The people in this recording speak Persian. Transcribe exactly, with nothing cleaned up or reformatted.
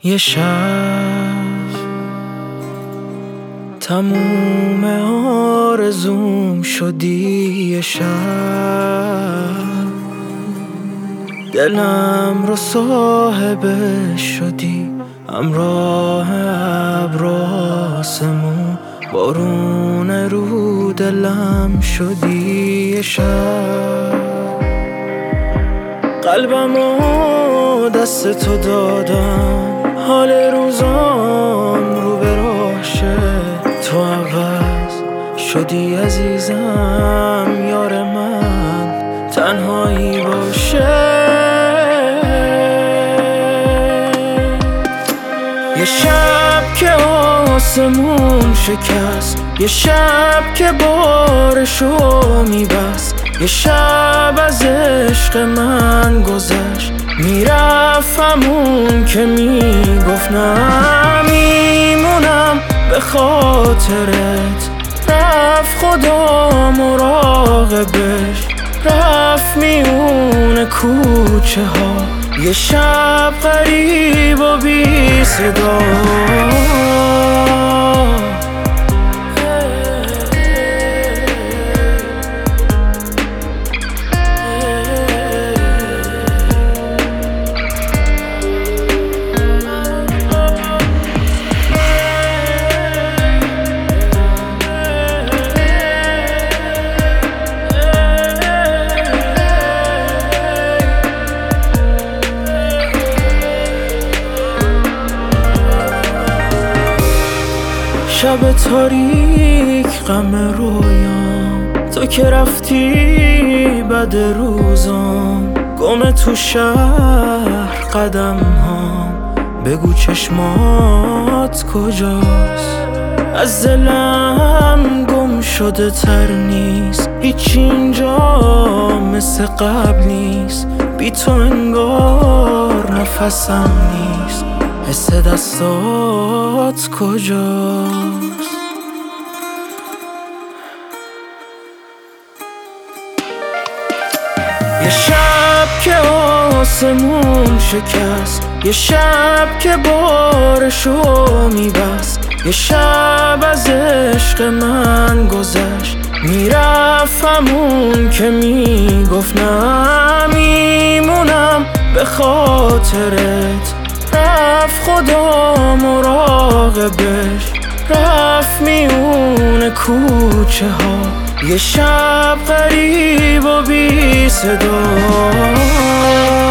یه شب تموم آرزوم شدی، یه شب دلم رو صاحبش شدی، همراه ابر آسمون بارون رو دلم شدی. یه شب قلبمو دست تو دادم، حال روزام رو به راشه، تو عوض شدی عزیزم، یار من تنهایی باشه. یه شب که آسمون شکست، یه شب که بارشو میبست، یه شب از عشق من گذشت، میرفت همون که میگفت نه میمونم به خاطرت. رفت خدا مراقبش، رفت میون کوچه ها، یه شب غریب و بی صدا. شب تاریک غم رویام، تو که رفتی بعد روزام، گم تو شهر قدم هام، بگو چشمات کجاست؟ از دلم گم شده تر نیست، هیچ اینجا مثل قبل نیست، بی تو انگار نفسم نیست، حس دستات کجاست؟ یه شب که آسمون شکست، یه شب که بارشو میبست، یه شب از عشق من گذشت، میرفت همون که میگفت نه میمونم به خاطرت. رفت خدا مراقبش، رفت میون کوچه ها، یه شب غریب و بی صدا.